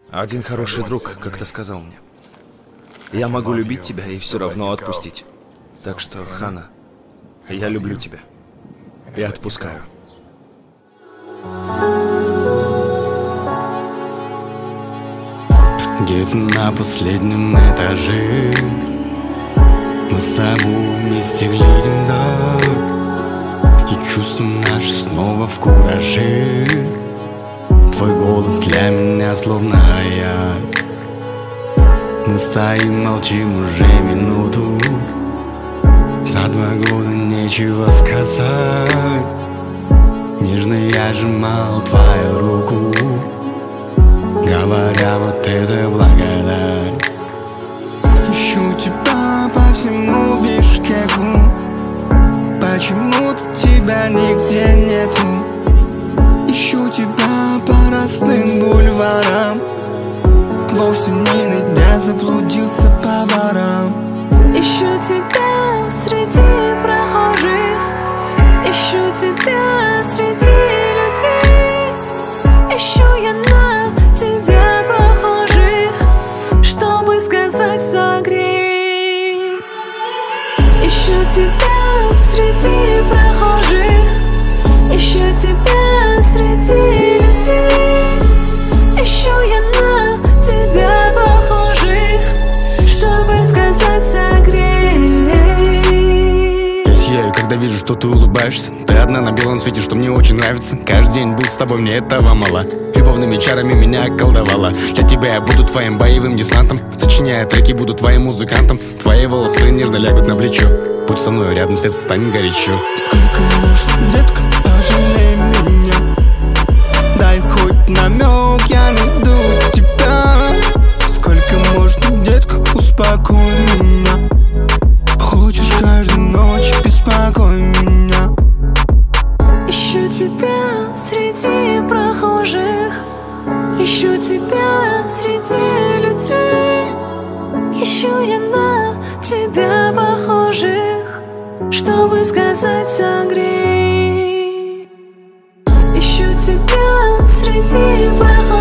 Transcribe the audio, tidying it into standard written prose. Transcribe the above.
Один хороший друг как-то сказал мне: я могу любить тебя и все равно отпустить. Так что, Хана, я люблю тебя и отпускаю. Где-то на последнем этаже мы с тобой вместе глядим вдаль, и чувства наши снова в кураже. Твой голос для меня словно рояль. Мы стоим, молчим уже минуту. За 2 года нечего сказать. Нежно я сжимал твою руку, говоря, вот это благодать. Ищу тебя по всему Бишкеку, почему-то тебя нигде нету. Ищу тебя по простым бульварам, вовсе не найдя, заблудился по барам. Ищу тебя среди прохожих, ищу тебя среди людей. Ищу я на тебя похожих, чтобы сказать согрей. Ищу тебя среди прохожих, ищу тебя среди людей. Ищу я на тебя похожих, чтобы сказать согрей. Я сияю, когда вижу, что ты улыбаешься. Ты одна на белом свете, что мне очень нравится. Каждый день был с тобой, мне этого мало. Любовными чарами меня околдовала. Для тебя я буду твоим боевым десантом. Сочиняя треки, буду твоим музыкантом. Твои волосы нежно лягут на плечо. Будь со мной рядом, сердце станет горячо. Сколько можно, детка, пожалей меня. Дай хоть намек, я найду тебя. Сколько можно, детка, успокой меня. Хочешь каждую ночь, беспокой меня. Ищу тебя среди прохожих, ищу тебя среди людей. Ищу я на тебя похожих, чтобы сказать согрей. Ищу тебя среди прохожих.